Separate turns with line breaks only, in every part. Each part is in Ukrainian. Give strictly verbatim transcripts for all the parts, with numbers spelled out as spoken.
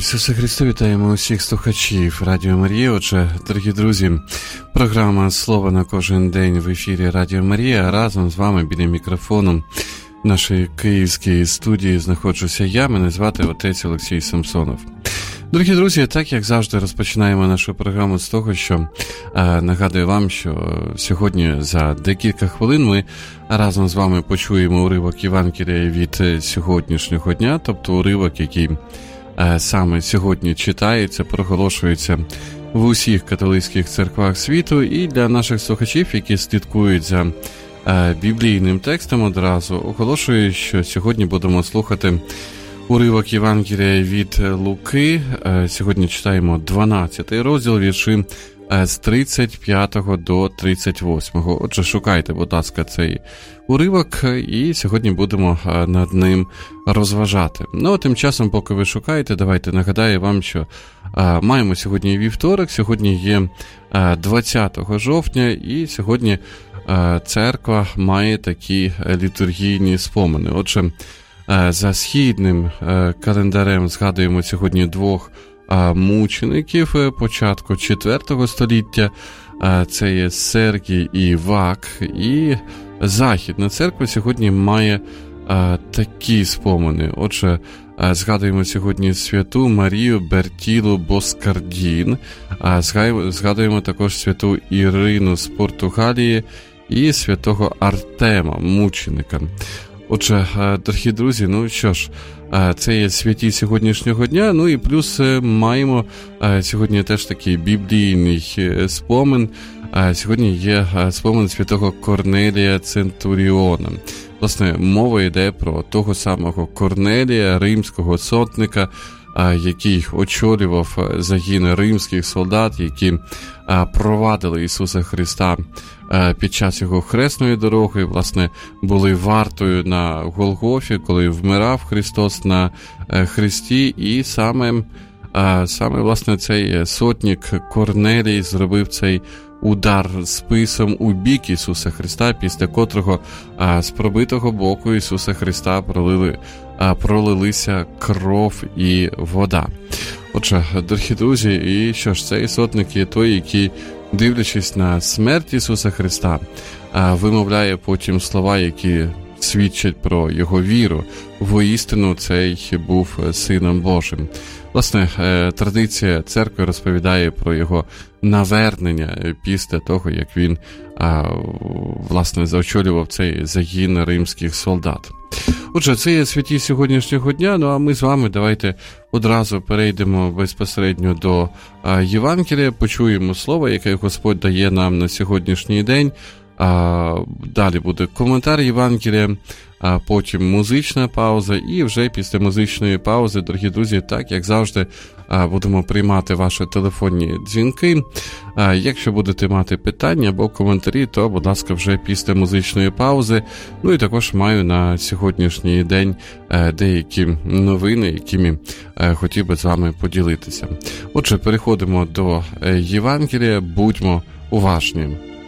Ісусе Христе, вітаємо усіх слухачів Радіо Марія. Отже, дорогі друзі, програма «Слово на кожен день» в ефірі Радіо Марія. Разом з вами біля мікрофону в нашій київській студії знаходжуся я. Мене звати отець Олексій Самсонов. Дорогі друзі, так як завжди розпочинаємо нашу програму з того, що е, нагадую вам, що сьогодні за декілька хвилин ми разом з вами почуємо уривок Євангелія від сьогоднішнього дня, тобто уривок, який е, саме сьогодні читається, проголошується в усіх католицьких церквах світу. І для наших слухачів, які слідкують за е, біблійним текстом, одразу оголошую, що сьогодні будемо слухати уривок Євангелія від Луки. Сьогодні читаємо дванадцятий розділ, вірші з тридцять п'ятого до тридцять восьмого. Отже, шукайте, будь ласка, цей уривок, і сьогодні будемо над ним розважати. Ну, а тим часом, поки ви шукаєте, давайте нагадаю вам, що а, маємо сьогодні вівторок, сьогодні є а, двадцятого жовтня, і сьогодні а, церква має такі літургійні спомини. Отже, за східним календарем згадуємо сьогодні двох мучеників початку четвертого століття. Це є Сергій і Вак. І Західна церква сьогодні має такі спомини. Отже, згадуємо сьогодні святу Марію Бертілу Боскардін. Згадуємо також святу Ірину з Португалії і святого Артема, мученика. Отже, дорогі друзі, ну що ж, це є святі сьогоднішнього дня, ну і плюс маємо сьогодні теж такий біблійний спомин. Сьогодні є спомин святого Корнелія Центуріона. Власне, мова йде про того самого Корнелія, римського сотника, який очолював загін римських солдат, які провадили Ісуса Христа під час його хресної дороги, власне, були вартою на Голгофі, коли вмирав Христос на хресті, і саме, саме власне, цей сотник Корнелій зробив цей удар списом у бік Ісуса Христа, після котрого з пробитого боку Ісуса Христа пролили, пролилися кров і вода. Отже, дорогі друзі, і що ж, цей сотник є той, який, дивлячись на смерть Ісуса Христа, вимовляє потім слова, які свідчать про його віру. Воістину цей був Сином Божим. Власне, традиція церкви розповідає про його навернення після того, як він, власне, заочолював цей загін римських солдат. Отже, це є святі сьогоднішнього дня, ну а ми з вами давайте одразу перейдемо безпосередньо до Євангелія, почуємо слово, яке Господь дає нам на сьогоднішній день. Далі буде коментар Євангелія, а потім музична пауза, і вже після музичної паузи, дорогі друзі, так, як завжди, будемо приймати ваші телефонні дзвінки. Якщо будете мати питання або коментарі, то, будь ласка, вже після музичної паузи. Ну і також маю на сьогоднішній день деякі новини, якими хотів би з вами поділитися. Отже, переходимо до Євангелія, будьмо уважні.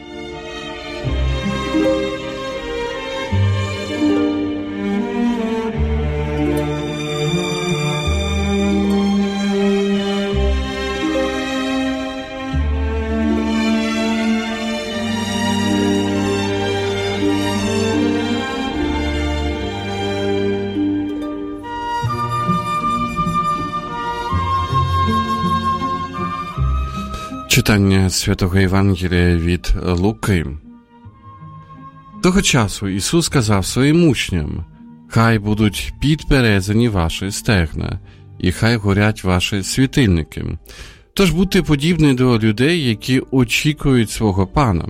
Читання Святого Євангелія від Луки. Того часу Ісус сказав своїм учням: «Хай будуть підперезані ваші стегна, і хай горять ваші світильники. Тож будьте подібні до людей, які очікують свого Пана,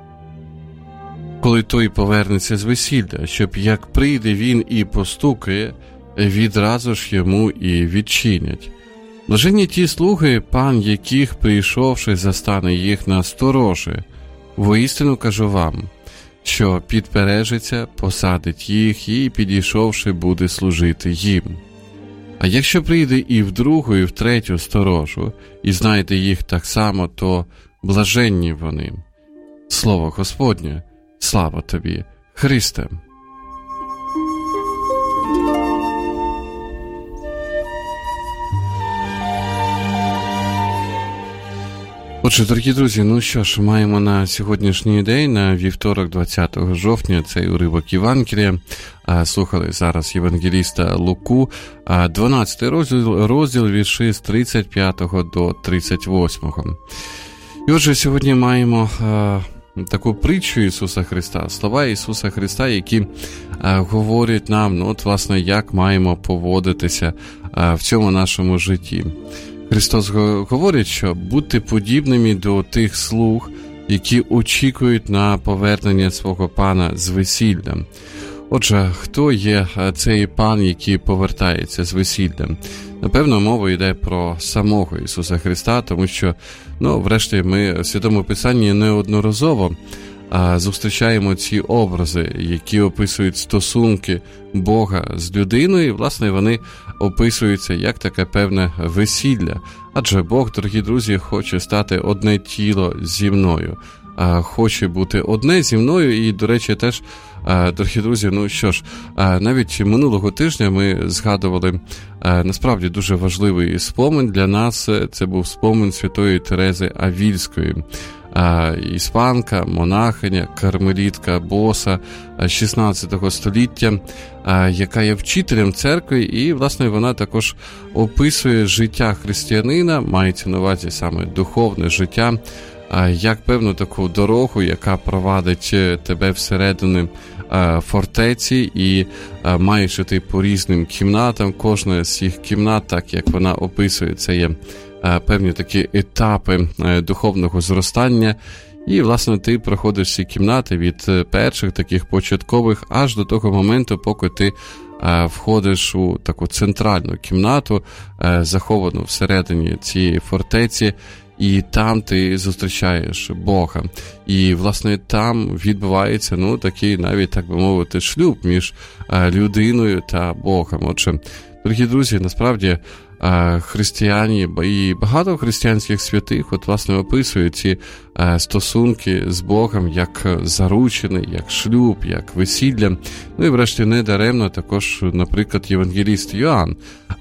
коли той повернеться з весілля, щоб як прийде він і постукає, відразу ж йому і відчинять. Блаженні ті слуги, пан яких, прийшовши, застане їх на сторожі. Воістину кажу вам, що підпережиться, посадить їх і, підійшовши, буде служити їм. А якщо прийде і в другу, і в третю сторожу, і знайде їх так само, то блаженні вони. Слово Господнє, слава тобі, Христе!» Отже, дорогі друзі, ну що ж, маємо на сьогоднішній день, на вівторок, двадцятого жовтня, цей уривок Євангелія. Слухали зараз євангеліста Луку, дванадцятий розділ, розділ вірші з тридцять п'ятого до тридцять восьмого. І отже, сьогодні маємо таку притчу Ісуса Христа, слова Ісуса Христа, які говорять нам, ну от, власне, як маємо поводитися в цьому нашому житті. Христос говорить, що будьте подібними до тих слуг, які очікують на повернення свого пана з весілля. Отже, хто є цей пан, який повертається з весілля? Напевно, мова йде про самого Ісуса Христа, тому що, ну, врешті, ми в Святому Писанні неодноразово а, зустрічаємо ці образи, які описують стосунки Бога з людиною, і, власне, вони описуються як таке певне весілля. Адже Бог, дорогі друзі, хоче стати одне тіло зі мною. А, хоче бути одне зі мною, і, до речі, теж, а, дорогі друзі, ну що ж, а, навіть минулого тижня ми згадували а, насправді дуже важливий спомин для нас. Це був спомин святої Терези Авільської. А, іспанка, монахиня, кармелітка, боса шістнадцятого століття, а, яка є вчителем церкви, і, власне, вона також описує життя християнина, мається на увазі саме духовне життя, а, як певну таку дорогу, яка провадить тебе всередину а, фортеці, і а, маєш ти по різним кімнатам, кожна з цих кімнат, так як вона описує, це є певні такі етапи духовного зростання, і, власне, ти проходиш ці кімнати від перших таких початкових аж до того моменту, поки ти входиш у таку центральну кімнату, заховану всередині цієї фортеці, і там ти зустрічаєш Бога. І, власне, там відбувається, ну, такий навіть, так би мовити, шлюб між людиною та Богом. Отже, дорогі друзі, насправді, християні і багато християнських святих, от, власне, описують ці стосунки з Богом як заручини, як шлюб, як весілля. Ну і, врешті, не даремно також, наприклад, євангеліст Йоанн,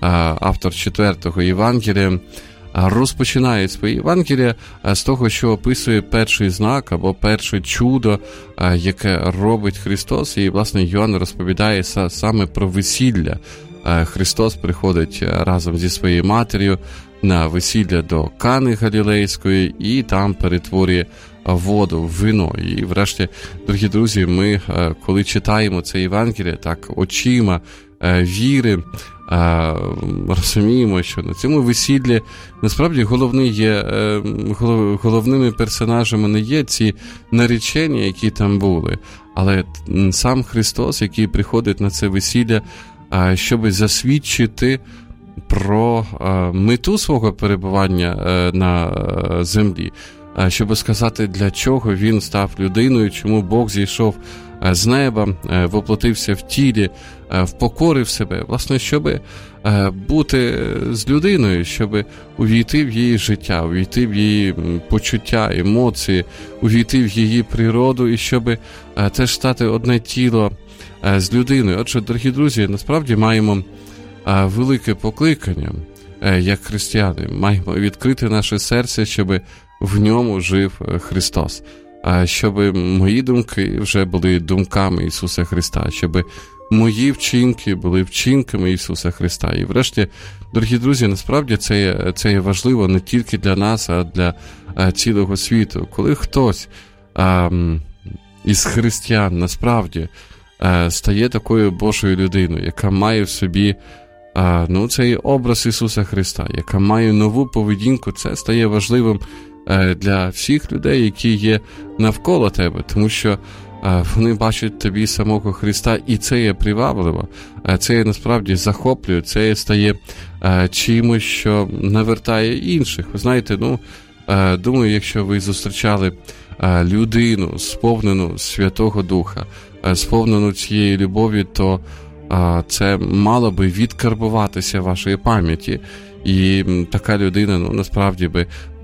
автор четвертого Євангелія, розпочинає своє Євангеліє з того, що описує перший знак або перше чудо, яке робить Христос. І, власне, Йоанн розповідає саме про весілля. Христос приходить разом зі своєю матір'ю на весілля до Кани Галілейської і там перетворює воду в вино. І, врешті, дорогі друзі, ми, коли читаємо це Євангеліє, так очима віри, розуміємо, що на цьому весіллі насправді головні є, головними персонажами не є ці наречення, які там були, але сам Христос, який приходить на це весілля, щоб засвідчити про мету свого перебування на землі, щоб сказати, для чого він став людиною, чому Бог зійшов з неба, воплотився в тілі, впокорив себе, власне, щоб бути з людиною, щоб увійти в її життя, увійти в її почуття, емоції, увійти в її природу і щоб теж стати одне тіло з людиною. Отже, дорогі друзі, насправді маємо велике покликання, як християни. Маємо відкрити наше серце, щоб в ньому жив Христос. Щоб мої думки вже були думками Ісуса Христа, щоб мої вчинки були вчинками Ісуса Христа. І врешті, дорогі друзі, насправді це є, це є важливо не тільки для нас, а для цілого світу. Коли хтось а, із християн насправді стає такою Божою людиною, яка має в собі а, ну, цей образ Ісуса Христа, яка має нову поведінку, це стає важливим а, для всіх людей, які є навколо тебе, тому що а, вони бачать тобі самого Христа, і це є привабливо, а, це є насправді захоплює, це є стає а, чимось, що навертає інших. Ви знаєте, ну, а, думаю, якщо ви зустрічали а, людину, сповнену Святого Духа, сповнену цієї любові, то а, це мало би відкарбуватися в вашій пам'яті. І така людина, ну, насправді би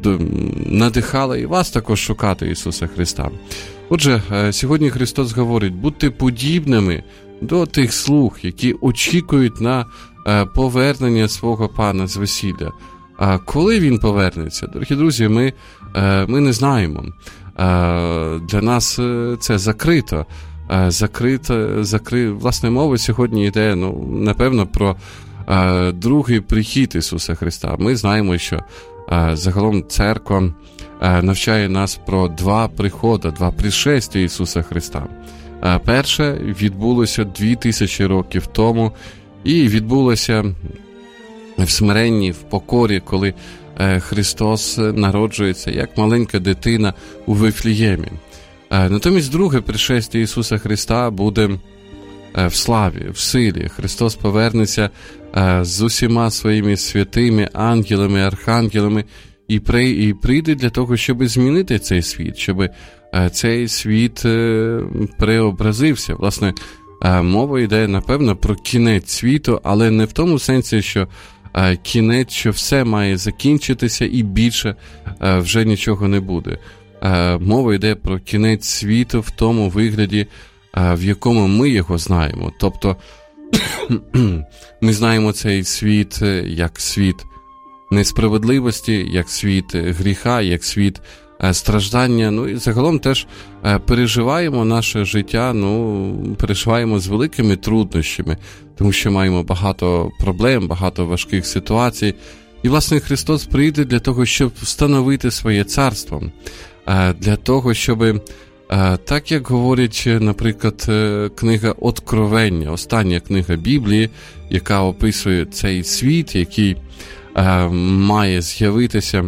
надихала і вас також шукати Ісуса Христа. Отже, сьогодні Христос говорить, будьте подібними до тих слуг, які очікують на повернення свого пана з весілля. А коли він повернеться? Дорогі друзі, ми ми не знаємо. Для нас це закрито. Закрито, закри... Власне, мова сьогодні йде, ну, напевно, про другий прихід Ісуса Христа. Ми знаємо, що загалом церква навчає нас про два приходи, два пришестя Ісуса Христа. Перше відбулося дві тисячі років тому, і відбулося в смиренні, в покорі, коли Христос народжується як маленька дитина у Вифлеємі. Натомість друге пришестя Ісуса Христа буде в славі, в силі. Христос повернеться з усіма своїми святими ангелами, архангелами і прийде для того, щоб змінити цей світ, щоб цей світ преобразився. Власне, мова йде, напевно, про кінець світу, але не в тому сенсі, що кінець, що все має закінчитися і більше вже нічого не буде. Мова йде про кінець світу в тому вигляді, в якому ми його знаємо. Тобто ми знаємо цей світ як світ несправедливості, як світ гріха, як світ страждання. Ну і загалом теж переживаємо наше життя, ну, переживаємо з великими труднощами, тому що маємо багато проблем, багато важких ситуацій. І, власне, Христос прийде для того, щоб встановити своє царство, для того, щоб, так як говорить, наприклад, книга Откровення, остання книга Біблії, яка описує цей світ, який має з'явитися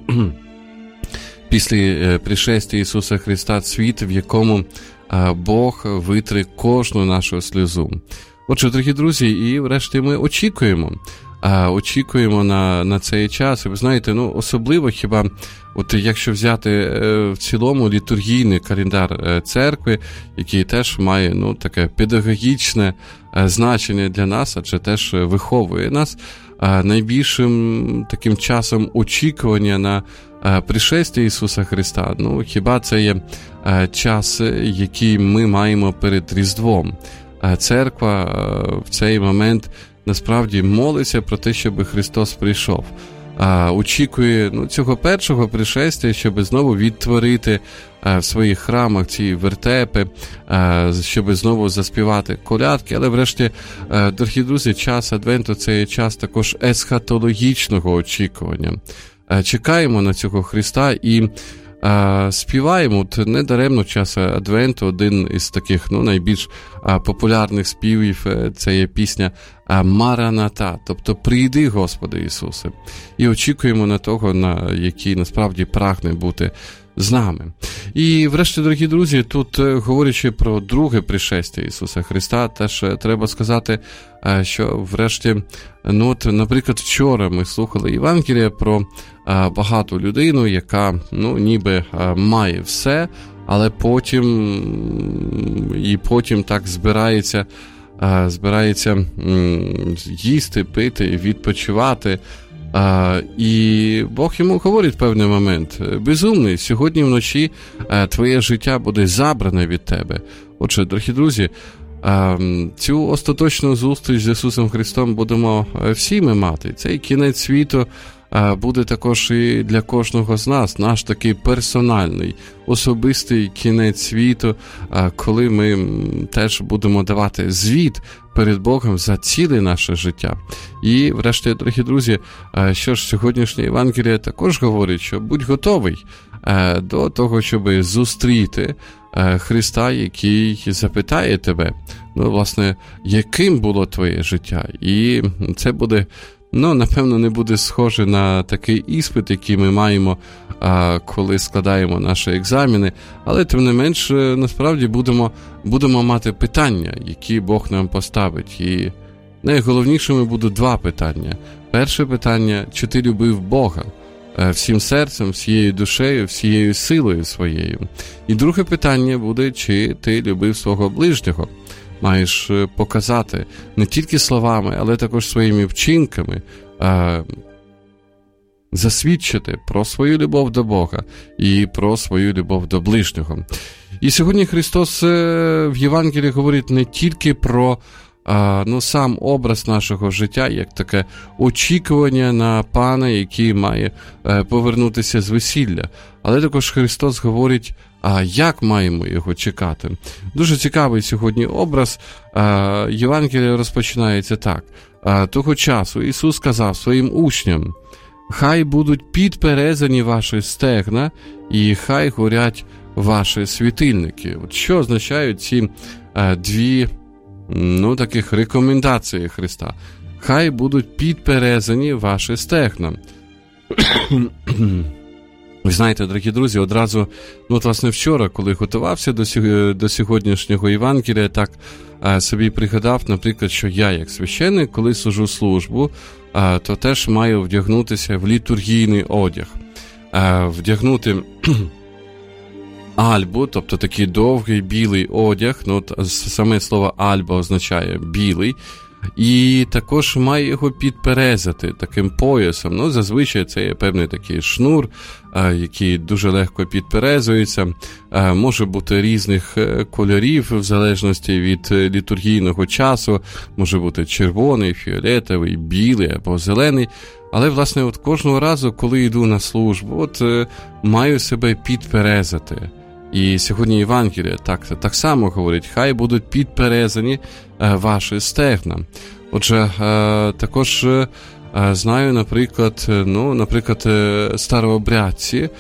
після пришестя Ісуса Христа, світ, в якому Бог витре кожну нашу сльозу. Отже, дорогі друзі, і врешті ми очікуємо, очікуємо на, на цей час. І ви знаєте, ну, особливо хіба, от якщо взяти в цілому літургійний календар церкви, який теж має, ну, таке педагогічне значення для нас, адже теж виховує нас, найбільшим таким часом очікування на пришестя Ісуса Христа, ну, хіба це є час, який ми маємо перед Різдвом. Церква в цей момент насправді молиться про те, щоб Христос прийшов. Очікує, ну, цього першого пришестя, щоб знову відтворити в своїх храмах ці вертепи, щоб знову заспівати колядки. Але врешті, дорогі друзі, час Адвенту – це є час також есхатологічного очікування. Чекаємо на цього Христа і а, співаємо. От недаремно час Адвенту, один із таких, ну, найбільш а, популярних співів – це є пісня «Мараната», тобто «Прийди, Господи Ісусе». І очікуємо на того, на який насправді прагне бути з нами. І врешті, дорогі друзі, тут, говорячи про друге пришестя Ісуса Христа, теж треба сказати, що врешті, ну от, наприклад, вчора ми слухали Євангелія про багату людину, яка, ну, ніби має все, але потім і потім так збирається, збирається їсти, пити, відпочивати. А, і Бог йому говорить в певний момент: безумний, сьогодні вночі а, твоє життя буде забране від тебе. Отже, дорогі друзі, а, цю остаточну зустріч з Ісусом Христом будемо всі ми мати. Цей кінець світу а, буде також і для кожного з нас, наш такий персональний, особистий кінець світу, а, коли ми теж будемо давати звіт перед Богом за ціле наше життя. І, врешті, дорогі друзі, що ж, сьогоднішнє Євангеліє також говорить, що будь готовий до того, щоб зустріти Христа, який запитає тебе, ну, власне, яким було твоє життя. І це буде, ну, напевно, не буде схоже на такий іспит, який ми маємо, коли складаємо наші екзамени, але, тим не менш, насправді будемо, будемо мати питання, які Бог нам поставить. І найголовнішими будуть два питання. Перше питання – чи ти любив Бога всім серцем, всією душею, всією силою своєю? І друге питання буде, чи ти любив свого ближнього? Маєш показати не тільки словами, але також своїми вчинками, засвідчити про свою любов до Бога і про свою любов до ближнього. І сьогодні Христос в Євангелії говорить не тільки про ну, сам образ нашого життя, як таке очікування на Пана, який має повернутися з весілля. Але також Христос говорить, а як маємо його чекати. Дуже цікавий сьогодні образ. Євангеліє розпочинається так. Того часу Ісус сказав своїм учням: «Хай будуть підперезані ваші стегна, і хай горять ваші світильники». От що означають ці дві, ну, таких рекомендації Христа? Хай будуть підперезані ваші стегна. Ви знаєте, дорогі друзі, одразу, ну, от, власне, вчора, коли готувався до, до сьогоднішнього Євангелія, так а, собі пригадав, наприклад, що я, як священник, коли служу службу, а, то теж маю вдягнутися в літургійний одяг. А, вдягнути альбу, тобто такий довгий білий одяг, ну, от, саме слово альба означає білий, і також має його підперезати таким поясом. Ну, зазвичай це є певний такий шнур, а, який дуже легко підперезується. А, може бути різних кольорів, в залежності від літургійного часу. Може бути червоний, фіолетовий, білий або зелений. Але, власне, от кожного разу, коли йду на службу, от е, маю себе підперезати. І сьогодні Євангеліє так, так само говорить: хай будуть підперезані е, ваші стегна. Отже, е, також е, знаю, наприклад, ну, наприклад, е, старообрядці е,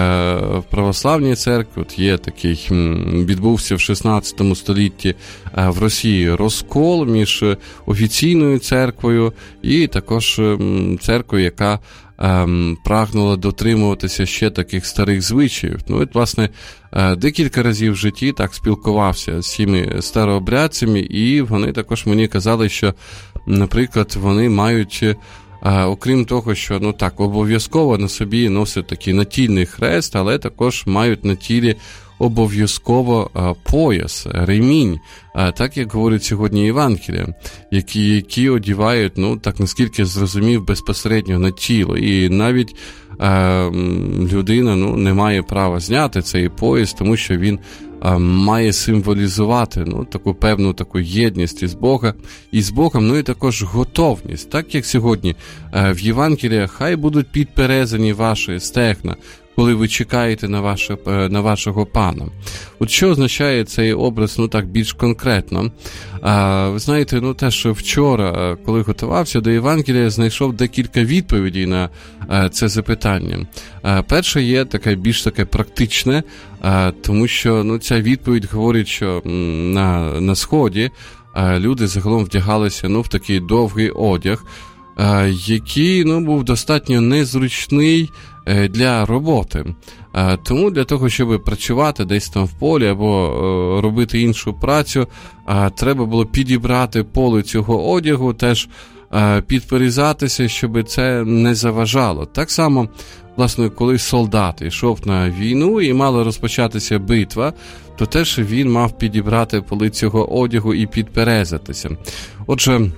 в православній церкві, от є такий, відбувся в шістнадцятому столітті е, в Росії розкол між офіційною церквою і також е, церквою, яка Ем, прагнула дотримуватися ще таких старих звичаїв. Ну, от, власне, е, декілька разів в житті так спілкувався з цими старообрядцями, і вони також мені казали, що, наприклад, вони мають, е, окрім того, що, ну так, обов'язково на собі носять такий натільний хрест, але також мають на тілі обов'язково а, пояс, ремінь, а, так як говорить сьогодні Євангелія, які, які одівають, ну, так наскільки зрозумів, безпосередньо на тіло. І навіть а, людина, ну, не має права зняти цей пояс, тому що він а, має символізувати, ну, таку певну таку єдність із Бога, із Богом, ну і також готовність. Так як сьогодні а, в Євангелії: хай будуть підперезані ваші стегна, коли ви чекаєте на, ваше, на вашого Пана. От що означає цей образ, ну так, більш конкретно? А, ви знаєте, ну теж вчора, коли готувався до Євангелія, знайшов декілька відповідей на а, це запитання. А, перше є таке більш таке практичне, а, тому що, ну, ця відповідь говорить, що на, на Сході а, люди загалом вдягалися, ну, в такий довгий одяг, а, який, ну, був достатньо незручний для роботи. Тому для того, щоб працювати десь там в полі або робити іншу працю, треба було підібрати поле цього одягу, теж підперезатися, щоб це не заважало. Так само, власне, коли солдат йшов на війну і мала розпочатися битва, то теж він мав підібрати поли цього одягу і підперезатися. Отже,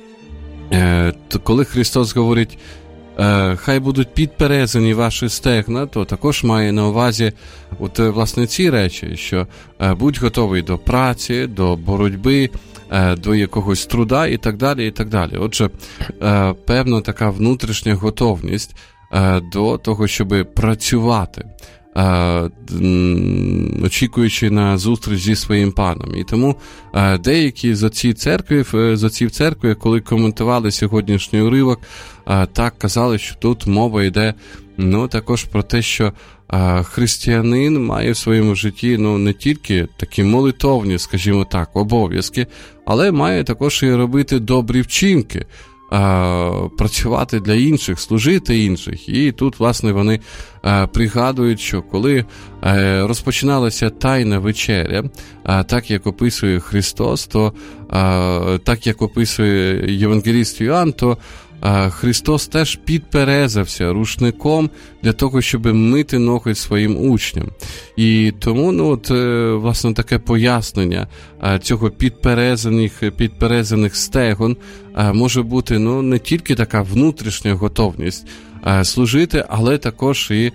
коли Христос говорить: хай будуть підперезані ваші стегна, то також має на увазі от, власне, ці речі, що будь готовий до праці, до боротьби, до якогось труда і так далі, і так далі. Отже, певна така внутрішня готовність до того, щоб працювати, очікуючи на зустріч зі своїм Паном. І тому деякі з отців церкви, з отців церкви, коли коментували сьогоднішній уривок, так казали, що тут мова йде, ну, також про те, що християнин має в своєму житті, ну, не тільки такі молитовні, скажімо так, обов'язки, але має також і робити добрі вчинки, працювати для інших, служити інших. І тут, власне, вони пригадують, що коли розпочиналася Тайна вечеря, так як описує Христос, то так як описує євангеліст Йоанн, то Христос теж підперезався рушником для того, щоб мити ноги своїм учням. І тому, ну, от, власне, таке пояснення цього підперезаних, підперезаних стегон може бути, ну, не тільки така внутрішня готовність служити, але також і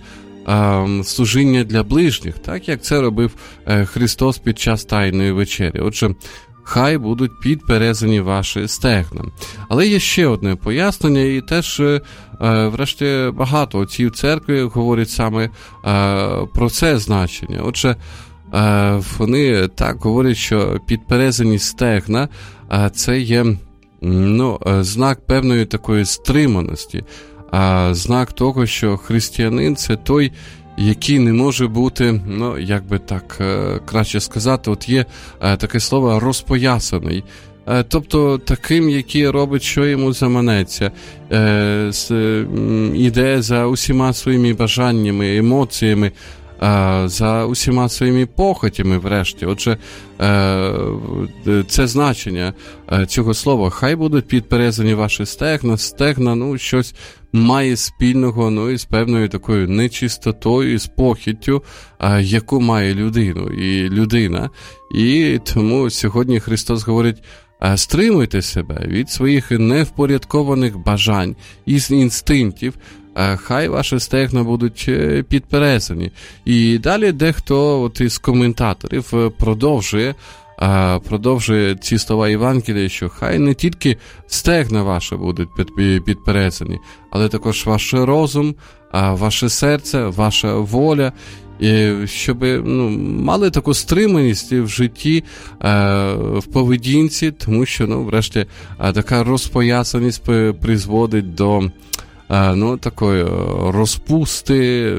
служіння для ближніх, так як це робив Христос під час Тайної вечері. Отже, хай будуть підперезані ваші стегна. Але є ще одне пояснення, і теж, е, врешті, багато отців церкви говорять саме е, про це значення. Отже, е, вони так говорять, що підперезані стегна е, – це є ну, знак певної такої стриманості, е, знак того, що християнин – це той, який не може бути, ну, як би так е, краще сказати, от є е, таке слово «розпоясаний». Е, тобто таким, який робить, що йому заманеться, е, з, е, іде за усіма своїми бажаннями, емоціями, е, за усіма своїми похотями, врешті. Отже, е, це значення е, цього слова. Хай будуть підперезані ваші стегна. Стегна, ну, щось має спільного, ну, із певною такою нечистотою, з похиттю, а, яку має людину і людина. І тому сьогодні Христос говорить, а, стримуйте себе від своїх невпорядкованих бажань і інстинктів, а, хай ваші стегна будуть підперезані. І далі дехто от із коментаторів продовжує продовжує ці слова Євангелія, що хай не тільки стегна ваші будуть підперезані, але також ваш розум, ваше серце, ваша воля, щоб ну, мали таку стриманість в житті, в поведінці, тому що, ну, врешті, така розпоясаність призводить до ну, такої розпусти,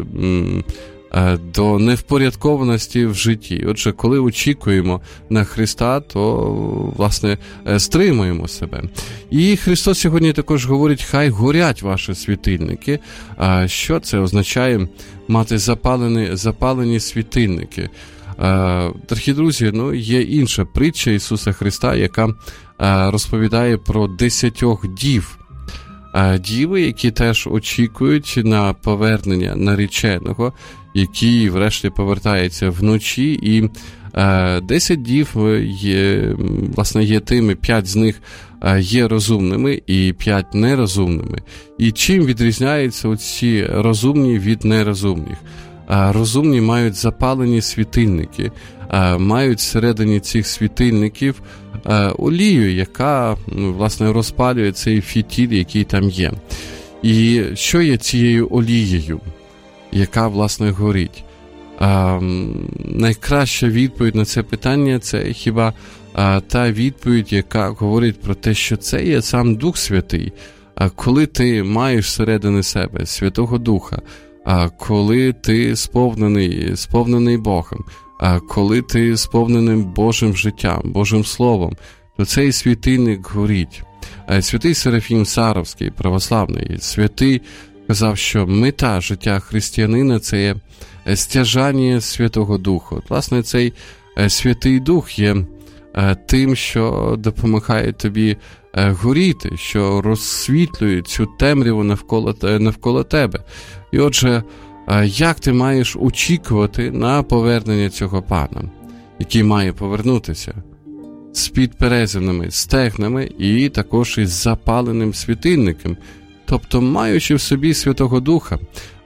до невпорядкованості в житті. Отже, коли очікуємо на Христа, то, власне, стримуємо себе. І Христос сьогодні також говорить, хай горять ваші світильники. А що це означає мати запалені, запалені світильники? Дорогі друзі, ну, є інша притча Ісуса Христа, яка розповідає про десятьох дів. Діви, які теж очікують на повернення нареченого, який врешті повертається вночі, і е, десять дів є, власне, є тими, п'ять з них е, є розумними і п'ять нерозумними. І чим відрізняються оці розумні від нерозумних? Е, розумні мають запалені світильники, е, мають всередині цих світильників е, олію, яка, власне, розпалює цей фітіль, який там є. І що є цією олією, яка, власне, горить? А, найкраща відповідь на це питання – це хіба а, та відповідь, яка говорить про те, що це є сам Дух Святий. А коли ти маєш всередині себе Святого Духа, а коли ти сповнений, сповнений Богом, а коли ти сповнений Божим життям, Божим Словом, то цей світильник горить. А святий Серафім Саровський, православний, святий, казав, що мета життя християнина – це є стяжання Святого Духа. Власне, цей Святий Дух є тим, що допомагає тобі горіти, що розсвітлює цю темряву навколо, навколо тебе. І отже, як ти маєш очікувати на повернення цього пана, який має повернутися? З підперезаними стегнами і також із запаленим світильником, тобто маючи в собі Святого Духа,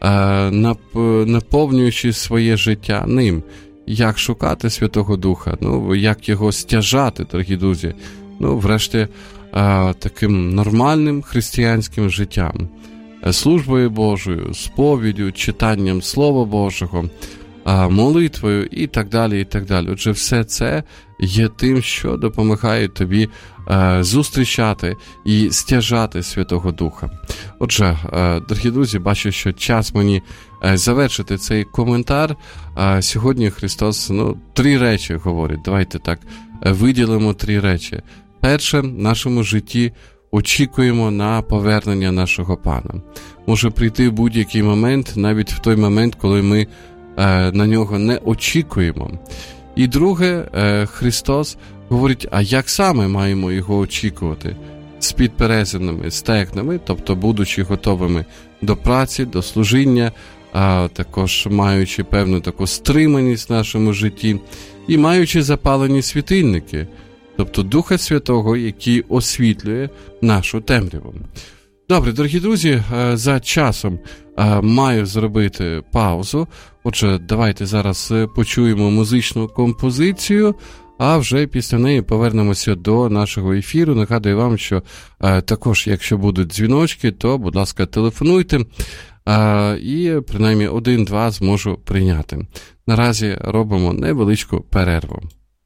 наповнюючи своє життя ним. Як шукати Святого Духа? Ну, як його стяжати, дорогі друзі? Ну, врешті, таким нормальним християнським життям, службою Божою, сповіддю, читанням Слова Божого, молитвою і так далі, і так далі. Отже, все це є тим, що допомагає тобі е, зустрічати і стяжати Святого Духа. Отже, е, дорогі друзі, бачу, що час мені е, завершити цей коментар. Е, сьогодні Христос, ну, три речі говорить. Давайте так, е, виділимо три речі. Перше, в нашому житті очікуємо на повернення нашого Пана. Може прийти в будь-який момент, навіть в той момент, коли ми на нього не очікуємо. І друге, Христос говорить, а як саме маємо його очікувати? З підперезаними стегнами, тобто будучи готовими до праці, до служіння, а також маючи певну таку стриманість в нашому житті і маючи запалені світильники, тобто Духа Святого, який освітлює нашу темряву. Добре, дорогі друзі, за часом маю зробити паузу. Отже, давайте зараз почуємо музичну композицію, а вже після неї повернемося до нашого ефіру. Нагадую вам, що е, також, якщо будуть дзвіночки, то, будь ласка, телефонуйте, е, і принаймні один-два зможу прийняти. Наразі робимо невеличку перерву.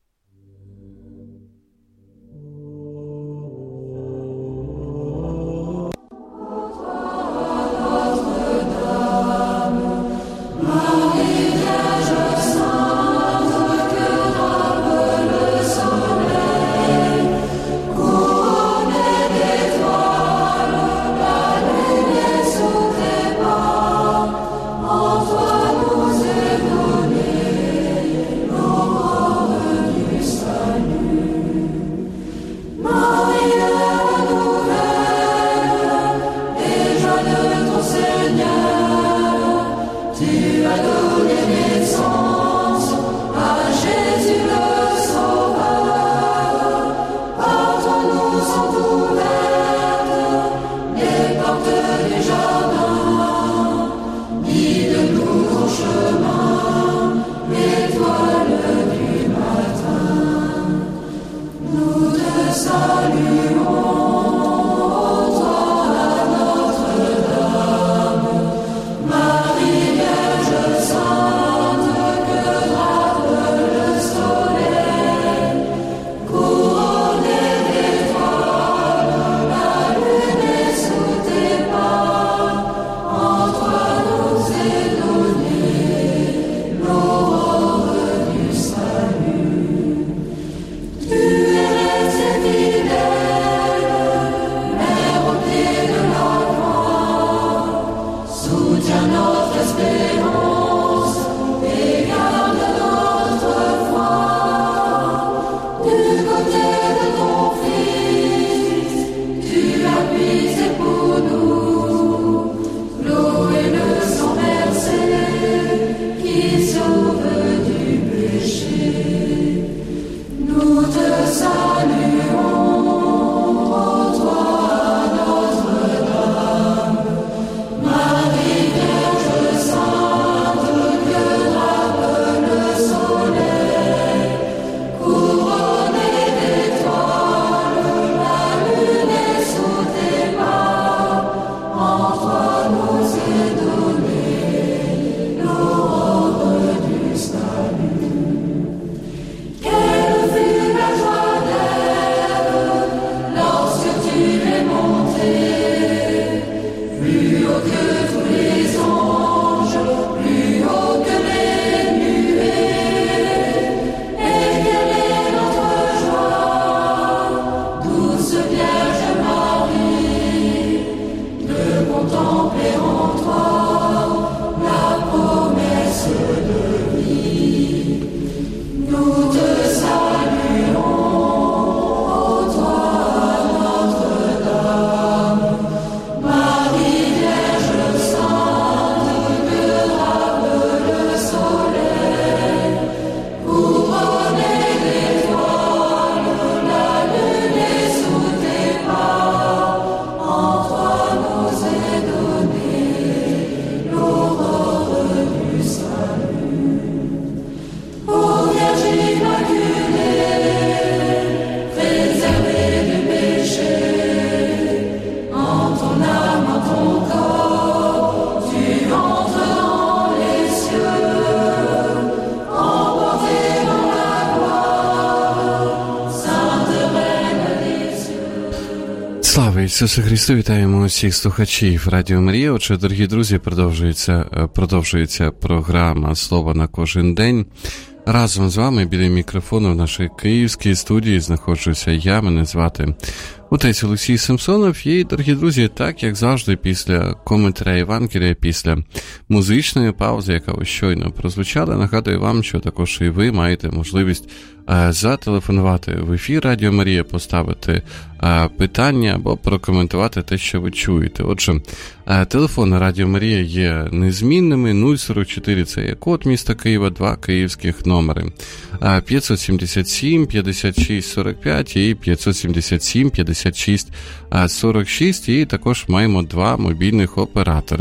Слава Ісусу Христу! Вітаємо усіх слухачів Радіо Марія. Отже, дорогі друзі, продовжується, продовжується програма «Слово на кожен день». Разом з вами біля мікрофону в нашій київській студії знаходжуся я, мене звати отець Олексій Самсонов. І, дорогі друзі, так, як завжди, після коментаря Євангелія, після музичної паузи, яка ось щойно прозвучала, нагадую вам, що також і ви маєте можливість зателефонувати в ефір Радіо Марія, поставити питання або прокоментувати те, що ви чуєте. Отже, телефон Радіо Марія є незмінними. нуль сорок чотири – це є код міста Києва, два київських номери. п'ятсот сімдесят сім п'ятдесят шість сорок п'ять і п'ятсот сімдесят сім п'ятдесят шість сорок шість. І також маємо два мобільних оператори.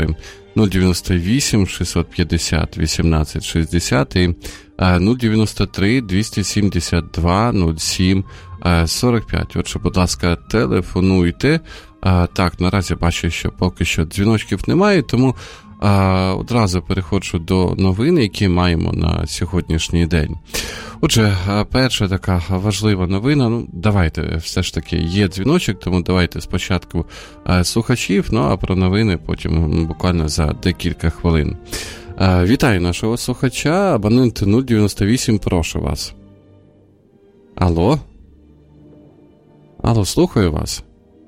нуль дев'яносто вісім шістсот п'ятдесят вісімнадцять шістдесят і нуль дев'яносто три двісті сімдесят два нуль сім сорок п'ять. Отже, будь ласка, телефонуйте. Так, наразі бачу, що поки що дзвіночків немає, тому одразу переходжу до новин, які маємо на сьогоднішній день. Отже, перша така важлива новина, ну, давайте, все ж таки, є дзвіночок, тому давайте спочатку слухачів, ну, а про новини потім буквально за декілька хвилин. Вітаю нашого слухача, абонент нуль дев'яносто вісім, прошу вас. Алло? Алло, слухаю вас.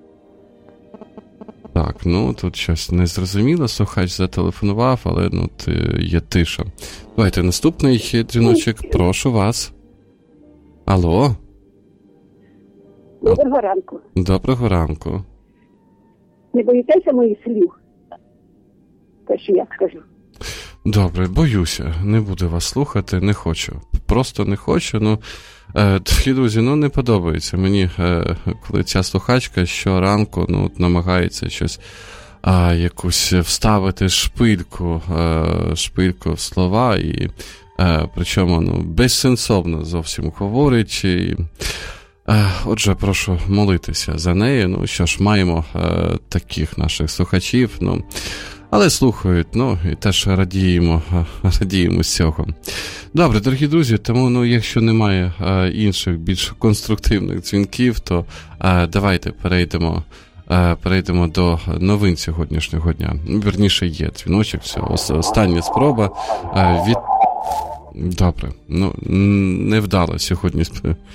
Так, ну, тут щось незрозуміло, слухач зателефонував, але, ну, є тиша. Давайте, наступний дзвіночок, прошу вас. Алло?
Доброго ранку.
Доброго ранку.
Не боїтеся моїх слів? Те, що я скажу.
Добре, боюся, не буду вас слухати, не хочу. Просто не хочу, ну, е, такі, друзі, ну, не подобається мені, е, коли ця слухачка щоранку, ну, намагається щось, е, якусь вставити шпильку, е, шпильку в слова, і, е, причому, ну, безсенсовно зовсім говорить, і, е, отже, прошу молитися за неї, ну, що ж, маємо е, таких наших слухачів, ну, але слухають, ну, і теж радіємо, радіємо з цього. Добре, дорогі друзі, тому, ну, якщо немає а, інших більш конструктивних дзвінків, то а, давайте перейдемо, а, перейдемо до новин сьогоднішнього дня. Вірніше, є дзвіночок, все, остання спроба. А, від... Добре, ну, не вдало сьогодні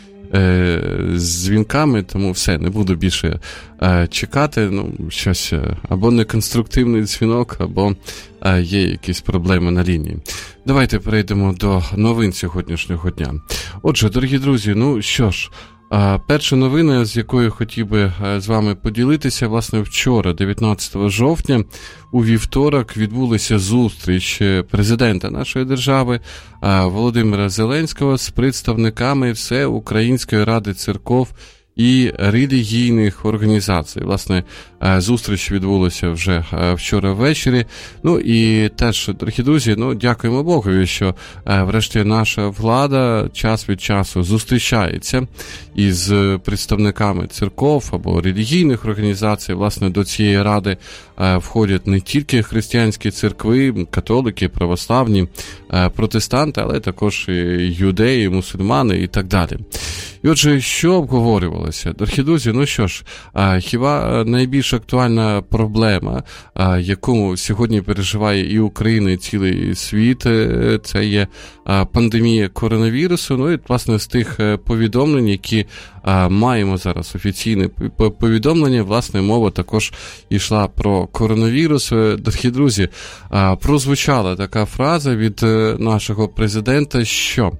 з дзвінками, тому все, не буду більше е, чекати, ну, щось, або неконструктивний дзвінок, або е, є якісь проблеми на лінії. Давайте перейдемо до новин сьогоднішнього дня. Отже, дорогі друзі, ну, що ж, е, перша новина, з якою хотів би е, з вами поділитися, власне, вчора, дев'ятнадцятого жовтня, у вівторок відбулася зустріч президента нашої держави Володимира Зеленського з представниками Всеукраїнської ради церков і релігійних організацій. Власне, зустріч відбулася вже вчора ввечері. Ну і теж, дорогі друзі, ну, дякуємо Богові, що врешті наша влада час від часу зустрічається із представниками церков або релігійних організацій. Власне, до цієї ради входять не тільки християнські церкви, католики, православні, протестанти, але також і юдеї, мусульмани і так далі. І отже, що обговорювалося? Дорогі друзі, ну що ж, хіба найбільш актуальна проблема, яку сьогодні переживає і Україна, і цілий світ, це є пандемія коронавірусу. Ну і, власне, з тих повідомлень, які маємо зараз, офіційне повідомлення, власне, мова також йшла про коронавірус. Дорогі друзі, прозвучала така фраза від нашого президента, що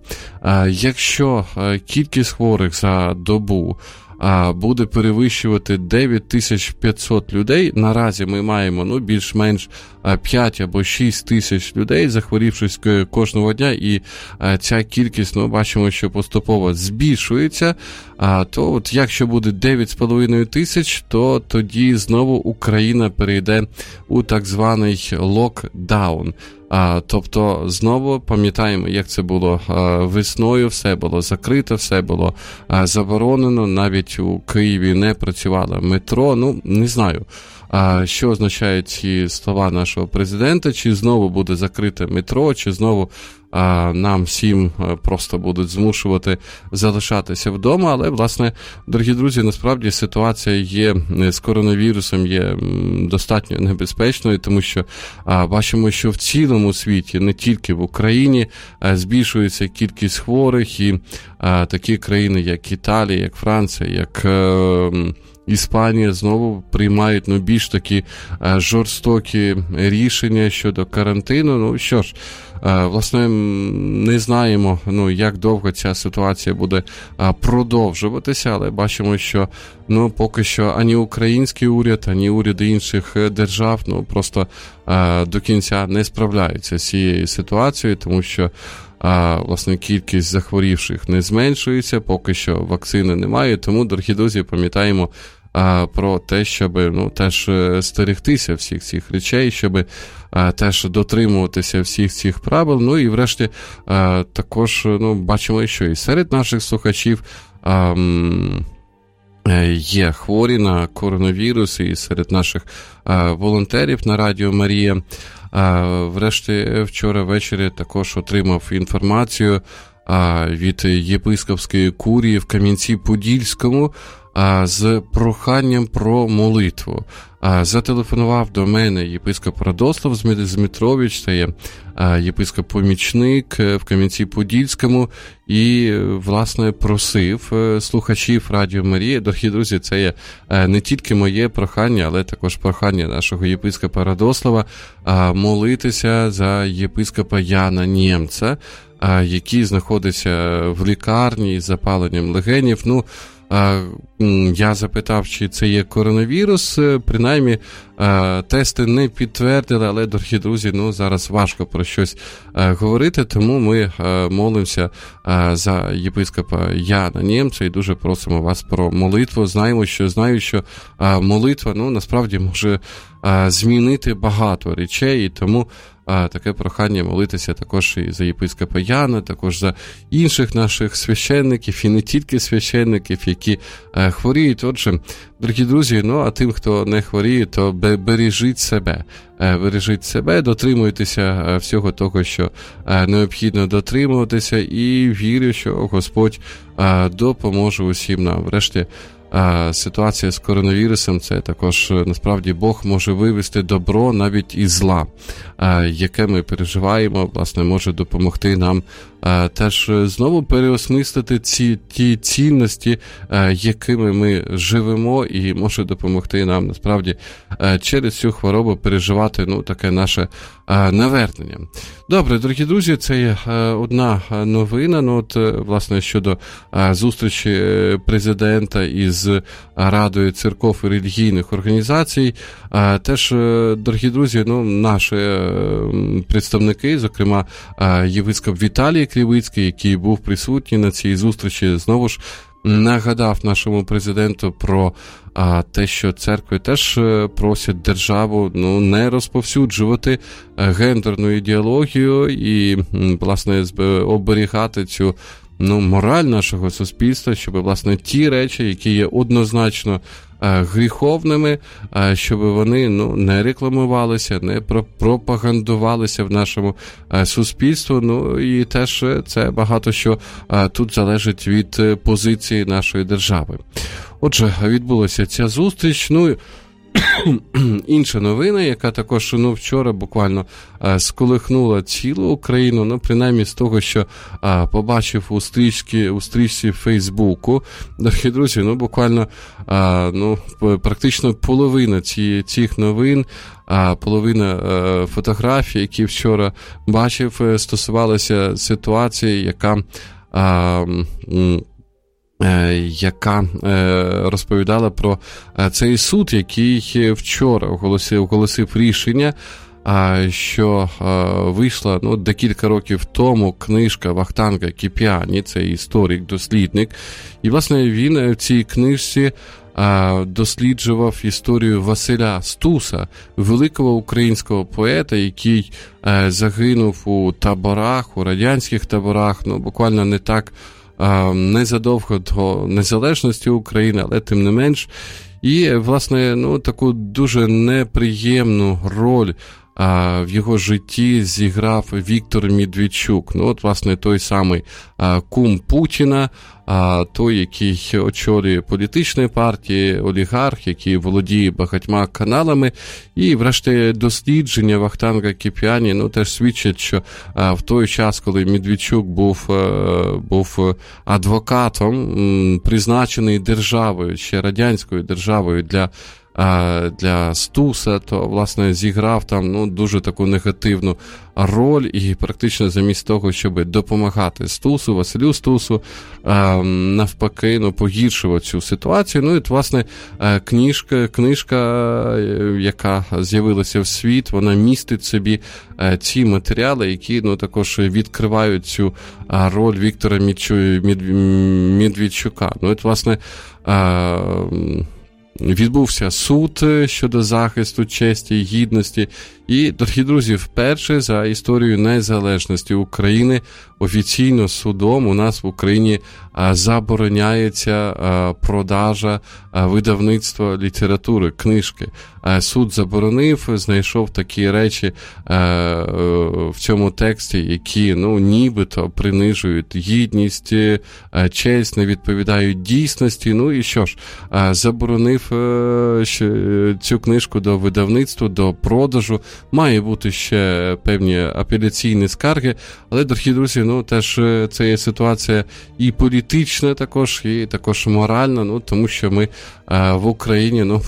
якщо кількість хворих за добу буде перевищувати дев'ять тисяч п'ятсот людей. Наразі ми маємо, ну, більш-менш п'ять або шість тисяч людей, захворівшись кожного дня, і ця кількість, ну, бачимо, що поступово збільшується. То от якщо буде дев'ять з половиною тисяч, то тоді знову Україна перейде у так званий локдаун. А, тобто, знову пам'ятаємо, як це було а, весною, все було закрито, все було а, заборонено, навіть у Києві не працювало метро, ну, не знаю, а, що означають ці слова нашого президента, чи знову буде закрите метро, чи знову а, нам всім просто будуть змушувати залишатися вдома, але, власне, дорогі друзі, насправді ситуація є з коронавірусом є достатньо небезпечною, тому що а, бачимо, що в цілому світі, не тільки в Україні, а, збільшується кількість хворих, і а, такі країни, як Італія, як Франція, як а, Іспанія знову приймають, ну, більш такі а, жорстокі рішення щодо карантину. Ну що ж, а, власне, не знаємо, ну, як довго ця ситуація буде а, продовжуватися, але бачимо, що, ну, поки що ані український уряд, ані уряди інших держав, ну, просто а, до кінця не справляються з цією ситуацією, тому що а, власне, кількість захворівших не зменшується, поки що вакцини немає, тому, дорогі друзі, пам'ятаємо про те, щоб, ну, теж стерегтися всіх цих речей, щоб теж дотримуватися всіх цих правил. Ну і врешті також, ну, бачимо, що і серед наших слухачів є хворі на коронавірус, і серед наших волонтерів на Радіо Марія. Врешті вчора ввечері також отримав інформацію від єпископської курії в Кам'янці-Подільському з проханням про молитву. Зателефонував до мене єпископ Радослав Змитрович, це є єпископ-помічник в Кам'янці-Подільському, і, власне, просив слухачів Радіо Марія. Дорогі друзі, це є не тільки моє прохання, але також прохання нашого єпископа Радослава молитися за єпископа Яна Нємца, який знаходиться в лікарні із запаленням легенів. Ну, я запитав, чи це є коронавірус, принаймні тести не підтвердили, але, дорогі друзі, ну, зараз важко про щось говорити, тому ми молимося за єпископа Яна Нємца і дуже просимо вас про молитву. Знаємо, що, знаю, що молитва, ну, насправді може змінити багато речей, і тому таке прохання молитися також і за єпископа Яна, також за інших наших священників, і не тільки священників, які хворіють. Отже, дорогі друзі, ну, а тим, хто не хворіє, то бережіть себе. Бережіть себе, дотримуйтеся всього того, що необхідно дотримуватися, і вірю, що Господь допоможе усім нам. Врешті, ситуація з коронавірусом – це також, насправді, Бог може вивести добро навіть із зла, яке ми переживаємо, власне, може допомогти нам теж знову переосмислити ці ті цінності, якими ми живемо, і може допомогти нам, насправді, через цю хворобу переживати, ну, таке наше навернення. Добре, дорогі друзі, це є одна новина, ну, от, власне, щодо зустрічі президента із Радою церков і релігійних організацій. Теж, дорогі друзі, ну, наші представники, зокрема, єпископ Віталій Кривицький, який був присутній на цій зустрічі, знову ж нагадав нашому президенту про а, те, що церкви теж просять державу, ну, не розповсюджувати гендерну ідеологію і, власне, оберігати цю, ну, мораль нашого суспільства, щоб, власне, ті речі, які є однозначно гріховними, щоб вони, ну, не рекламувалися, не пропагандувалися в нашому суспільстві. Ну, і теж це багато що тут залежить від позиції нашої держави. Отже, відбулася ця зустріч. Ну, інша новина, яка також, ну, вчора буквально а, сколихнула цілу Україну, ну, принаймні з того, що а, побачив у стрічці, у стрічці Фейсбуку. Дорогі друзі, ну, буквально а, ну, практично половина ці, цих новин, а, половина а, фотографій, які вчора бачив, стосувалася ситуації, яка а, м, яка розповідала про цей суд, який вчора оголосив, оголосив рішення, що вийшла, ну, декілька років тому книжка Вахтанга Кіпіані, це історик-дослідник, і, власне, він в цій книжці досліджував історію Василя Стуса, великого українського поета, який загинув у таборах, у радянських таборах, ну, буквально не так незадовго до незалежності України, але тим не менш. І, власне, ну, таку дуже неприємну роль а, в його житті зіграв Віктор Медведчук. Ну, от, власне, той самий а, кум Путіна, а, той, який очолює політичні партії, олігарх, який володіє багатьма каналами. І, врешті, дослідження Вахтанга Кіпіані, ну, теж свідчать, що а, в той час, коли Медведчук був, а, був адвокатом, м, призначений державою, ще радянською державою для для Стуса, то, власне, зіграв там, ну, дуже таку негативну роль, і практично замість того, щоб допомагати Стусу, Василю Стусу, навпаки, ну, погіршував цю ситуацію. Ну, і, власне, книжка, книжка, яка з'явилася в світ, вона містить в собі ці матеріали, які, ну, також відкривають цю роль Віктора Медведчука. Ну, і, власне, відбувся суд щодо захисту честі і гідності. І, дорогі друзі, вперше за історію незалежності України офіційно судом у нас в Україні забороняється продажа видавництва літератури, книжки. Суд заборонив, знайшов такі речі в цьому тексті, які, ну, нібито принижують гідність, честь, не відповідають дійсності. Ну і що ж, заборонив цю книжку до видавництва, до продажу. Має бути ще певні апеляційні скарги, але, дорогі друзі, ну, теж це є ситуація і політична також, і також моральна, ну, тому що ми а, в Україні, ну,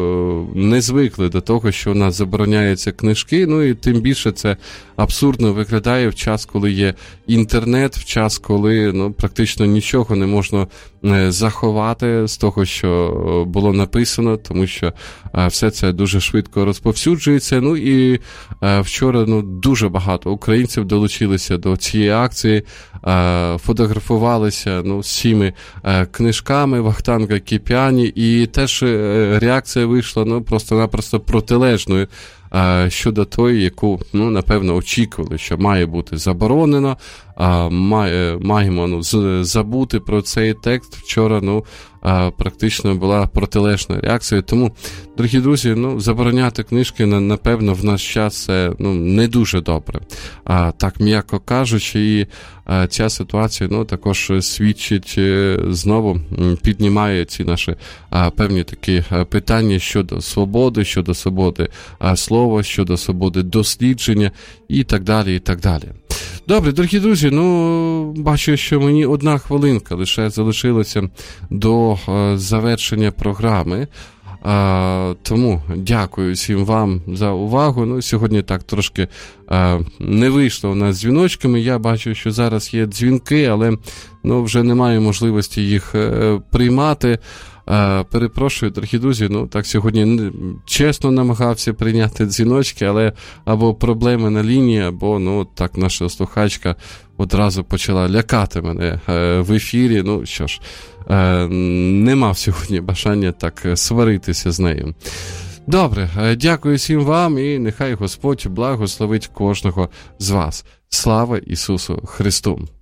не звикли до того, що у нас забороняються книжки, ну, і тим більше це абсурдно виглядає в час, коли є інтернет, в час, коли, ну, практично нічого не можна заховати з того, що було написано, тому що а, все це дуже швидко розповсюджується. Ну і а, вчора, ну, дуже багато українців долучилися до цієї акції, а, фотографувалися, ну, з цими а, книжками Вахтанга Кіпіані, і теж реакція вийшла, ну, просто-напросто протилежною щодо тої, яку, ну, напевно, очікували, що має бути заборонено, а, має, маємо, ну, забути про цей текст. Вчора, ну, а, практично була протилежна реакція. Тому, дорогі друзі, ну, забороняти книжки, напевно, в наш час це, ну, не дуже добре. А, так, м'яко кажучи, і а, ця ситуація, ну, також свідчить, знову піднімає ці наші а, певні такі питання щодо свободи, щодо свободи а, слова, щодо свободи дослідження і так далі, і так далі. Добре, дорогі друзі, ну, бачу, що мені одна хвилинка лише залишилася до е, завершення програми. Е, тому дякую всім вам за увагу. Ну, сьогодні так трошки е, не вийшло у нас з дзвіночками. Я бачу, що зараз є дзвінки, але, ну, вже немає можливості їх е, приймати. Uh, перепрошую, дорогі друзі, ну, так сьогодні чесно намагався прийняти дзвіночки, але або проблеми на лінії, або, ну, так наша слухачка одразу почала лякати мене uh, в ефірі. Ну, що ж, uh, не мав сьогодні бажання так сваритися з нею. Добре, uh, дякую всім вам, і нехай Господь благословить кожного з вас. Слава Ісусу Христу!